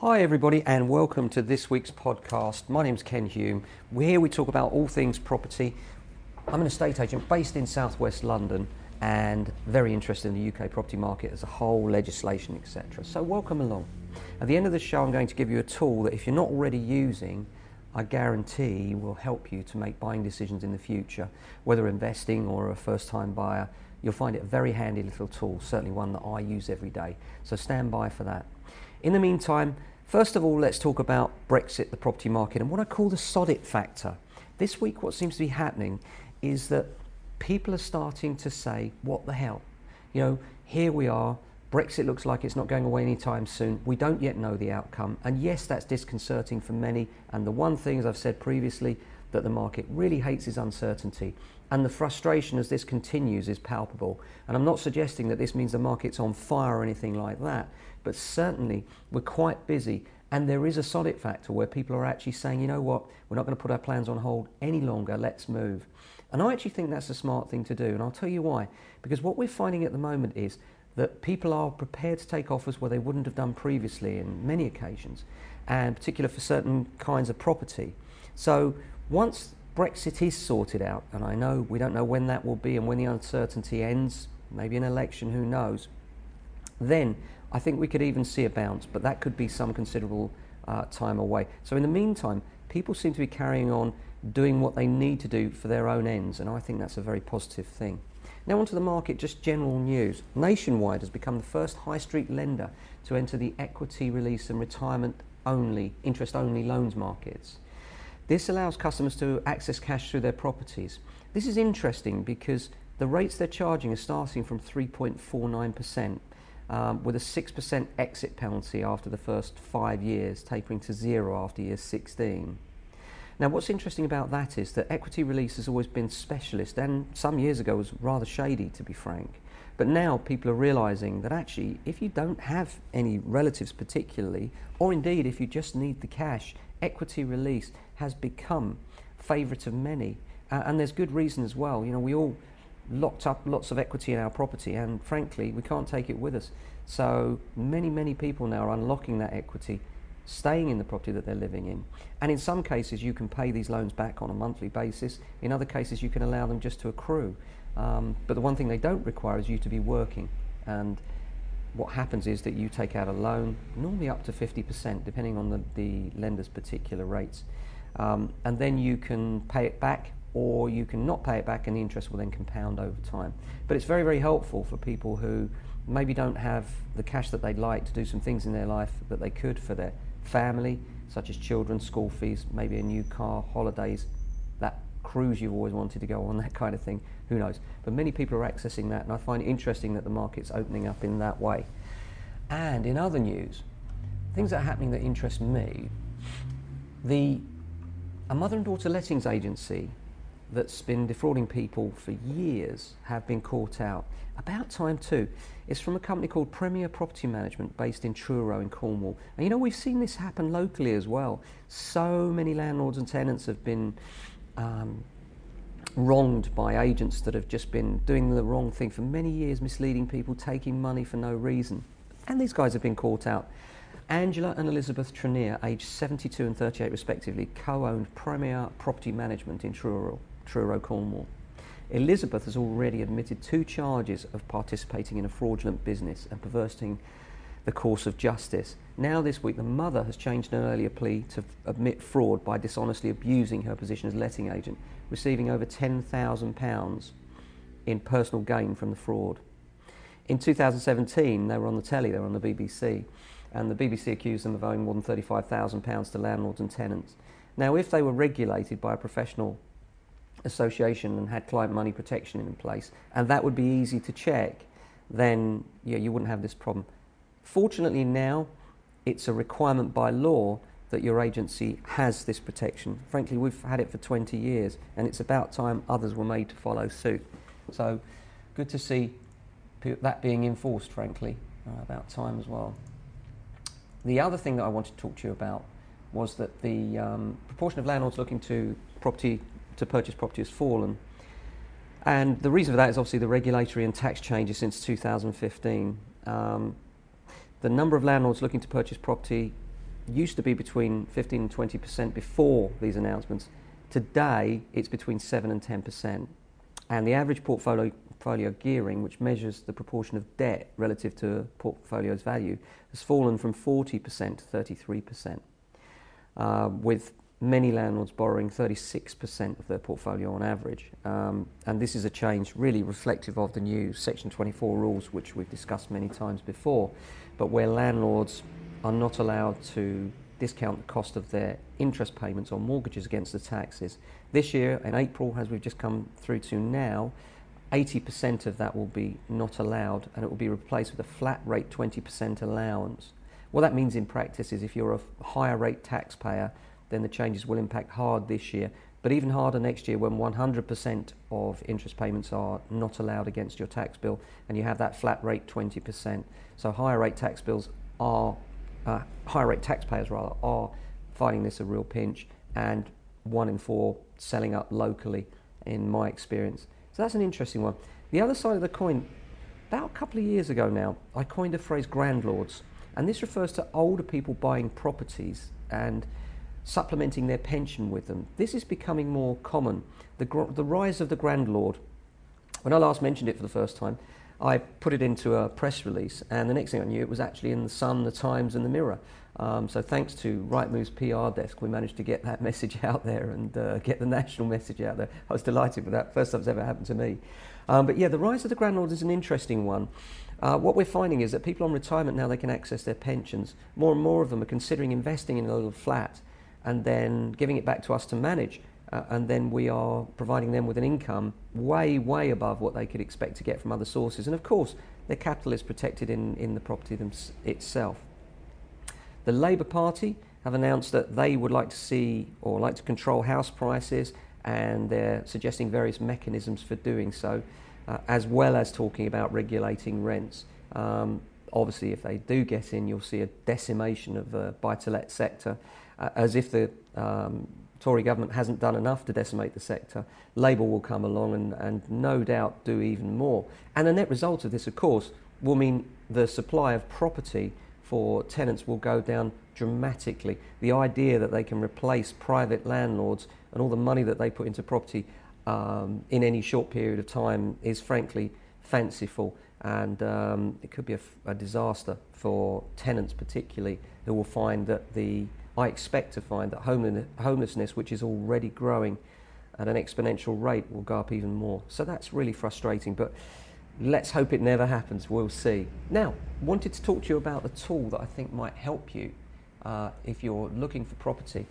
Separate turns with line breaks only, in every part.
Hi everybody and welcome to this week's podcast. My name's Ken Hume. Here we talk about all things property. I'm an estate agent based in southwest London and very interested in the UK property market as a whole, legislation, etc. So welcome along. At the end of the show I'm going to give you a tool that if you're not already using, I guarantee will help you to make buying decisions in the future. Whether investing or a first time buyer, you'll find it a very handy little tool, certainly one that I use every day. So stand by for that. In the meantime, first of all, let's talk about Brexit, the property market, and what I call the sod it factor. This week, what seems to be happening is that people are starting to say, what the hell? You know, here we are, Brexit looks like it's not going away anytime soon. We don't yet know the outcome. And yes, that's disconcerting for many. And the one thing, as I've said previously, that the market really hates is uncertainty. And the frustration as this continues is palpable. And I'm not suggesting that this means the market's on fire or anything like that, but certainly we're quite busy. And there is a sod it factor where people are actually saying, you know what, we're not going to put our plans on hold any longer, let's move. And I actually think that's a smart thing to do. And I'll tell you why. Because what we're finding at the moment is that people are prepared to take offers where they wouldn't have done previously in many occasions, and particularly for certain kinds of property. So once Brexit is sorted out, and I know we don't know when that will be and when the uncertainty ends, maybe an election, who knows, then I think we could even see a bounce, but that could be some considerable time away. So in the meantime, people seem to be carrying on doing what they need to do for their own ends, and I think that's a very positive thing. Now onto the market, just general news. Nationwide has become the first high street lender to enter the equity release and retirement only, interest only loans markets. This allows customers to access cash through their properties. This is interesting because the rates they're charging are starting from 3.49%, with a 6% exit penalty after the first 5 years, tapering to 0 after year 16. Now what's interesting about that is that equity release has always been specialist, and some years ago was rather shady, to be frank. But now people are realising that actually if you don't have any relatives particularly, or indeed if you just need the cash, equity release has become favourite of many. And there's good reason as well. You know, we all locked up lots of equity in our property and frankly we can't take it with us. So many people now are unlocking that equity, staying in the property that they're living in. And in some cases you can pay these loans back on a monthly basis. In other cases you can allow them just to accrue. But the one thing they don't require is you to be working. And what happens is that you take out a loan, normally up to 50%, depending on the lender's particular rates. And then you can pay it back, or you can not pay it back and the interest will then compound over time. But it's very helpful for people who maybe don't have the cash that they'd like to do some things in their life that they could for their family, such as children, school fees, maybe a new car, holidays, that cruise you've always wanted to go on, that kind of thing, who knows. But many people are accessing that, and I find it interesting that the market's opening up in that way. And in other news, things that are happening that interest me, a mother and daughter lettings agency that's been defrauding people for years have been caught out. About time too. It's from a company called Premier Property Management based in Truro in Cornwall. And you know, we've seen this happen locally as well. So many landlords and tenants have been wronged by agents that have just been doing the wrong thing for many years, misleading people, taking money for no reason. And these guys have been caught out. Angela and Elizabeth Trenier, aged 72 and 38 respectively, co-owned Premier Property Management in Truro, Cornwall. Elizabeth has already admitted 2 charges of participating in a fraudulent business and perverting the course of justice. Now this week the mother has changed an earlier plea to admit fraud by dishonestly abusing her position as letting agent, receiving over £10,000 in personal gain from the fraud. In 2017 they were on the telly, they were on the BBC, and the BBC accused them of owing more than £35,000 to landlords and tenants. Now if they were regulated by a professional association and had client money protection in place, and that would be easy to check, then yeah, you wouldn't have this problem. Fortunately now it's a requirement by law that your agency has this protection. Frankly, we've had it for 20 years and it's about time others were made to follow suit. So good to see that being enforced, frankly, about time as well. The other thing that I wanted to talk to you about was that the proportion of landlords looking to purchase property has fallen. And the reason for that is obviously the regulatory and tax changes since 2015. The number of landlords looking to purchase property used to be between 15 and 20% before these announcements. Today, it's between 7 and 10%. And the average portfolio gearing, which measures the proportion of debt relative to a portfolio's value, has fallen from 40% to 33%, with many landlords borrowing 36% of their portfolio on average. And this is a change really reflective of the new Section 24 rules, which we've discussed many times before, but where landlords are not allowed to discount the cost of their interest payments on mortgages against the taxes. This year, in April, as we've just come through to now, 80% of that will be not allowed, and it will be replaced with a flat rate 20% allowance. What that means in practice is if you're a higher rate taxpayer, then the changes will impact hard this year, but even harder next year when 100% of interest payments are not allowed against your tax bill, and you have that flat rate 20%. So higher rate taxpayers are finding this a real pinch, and 1 in 4 selling up locally, in my experience. So that's an interesting one. The other side of the coin, about a couple of years ago now, I coined a phrase grandlords, and this refers to older people buying properties and supplementing their pension with them. This is becoming more common. The rise of the grandlord. When I last mentioned it for the first time, I put it into a press release, and the next thing I knew, it was actually in the Sun, the Times, and the Mirror. So thanks to Rightmove's PR desk, we managed to get that message out there and get the national message out there. I was delighted with that. First time it's ever happened to me. But yeah, the rise of the grandlord is an interesting one. What we're finding is that people on retirement now, they can access their pensions. More and more of them are considering investing in a little flat and then giving it back to us to manage. And then we are providing them with an income way, way above what they could expect to get from other sources. And of course, their capital is protected in the property itself. The Labour Party have announced that they would like to see or like to control house prices, and they're suggesting various mechanisms for doing so, as well as talking about regulating rents. Obviously, if they do get in, you'll see a decimation of the buy-to-let sector, as if the Tory government hasn't done enough to decimate the sector. Labour will come along and no doubt do even more. And the net result of this, of course, will mean the supply of property for tenants will go down dramatically. The idea that they can replace private landlords and all the money that they put into property in any short period of time is frankly fanciful, and it could be a disaster for tenants particularly, who will find that I expect to find that homelessness, which is already growing at an exponential rate, will go up even more. So that's really frustrating, but let's hope it never happens. We'll see. Now, wanted to talk to you about a tool that I think might help you if you're looking for property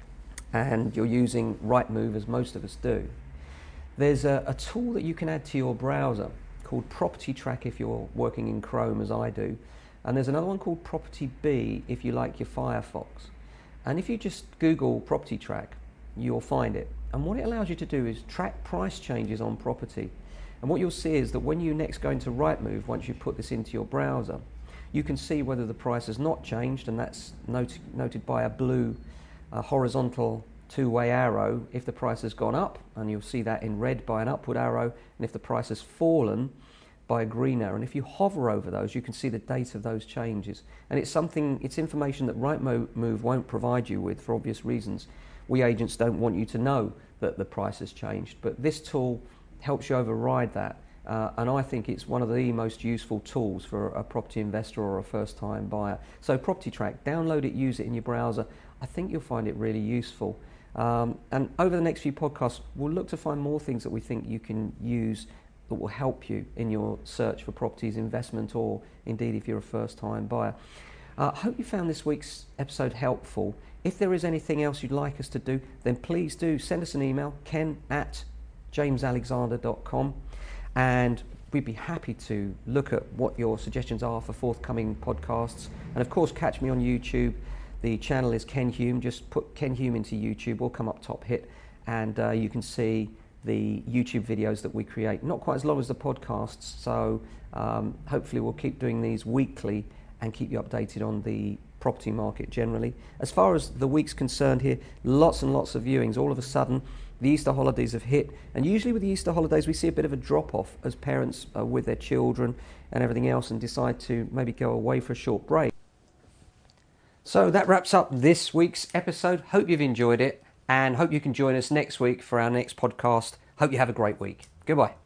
and you're using Rightmove, as most of us do. There's a tool that you can add to your browser called Property Track if you're working in Chrome, as I do. And there's another one called Property Bee if you like your Firefox. And if you just Google Property Track, you'll find it. And what it allows you to do is track price changes on property. And what you'll see is that when you next go into Rightmove, once you put this into your browser, you can see whether the price has not changed, and that's noted by a blue horizontal two-way arrow if the price has gone up, and you'll see that in red by an upward arrow, and if the price has fallen by a green arrow. And if you hover over those, you can see the date of those changes. And it's information that Rightmove won't provide you with for obvious reasons. We agents don't want you to know that the price has changed, but this tool helps you override that. And I think it's one of the most useful tools for a property investor or a first-time buyer. So Property Track, download it, use it in your browser. I think you'll find it really useful. And over the next few podcasts, we'll look to find more things that we think you can use that will help you in your search for properties, investment, or indeed if you're a first-time buyer. I hope you found this week's episode helpful. If there is anything else you'd like us to do, then please do send us an email, ken@jamesalexander.com, and we'd be happy to look at what your suggestions are for forthcoming podcasts. And of course, catch me on YouTube. The channel is Ken Hume. Just put Ken Hume into YouTube, we'll come up top hit, and you can see the YouTube videos that we create. Not quite as long as the podcasts, so hopefully we'll keep doing these weekly and keep you updated on the property market generally. As far as the week's concerned here, lots and lots of viewings. All of a sudden, the Easter holidays have hit, and usually with the Easter holidays we see a bit of a drop-off as parents are with their children and everything else and decide to maybe go away for a short break. So that wraps up this week's episode. Hope you've enjoyed it and hope you can join us next week for our next podcast. Hope you have a great week. Goodbye.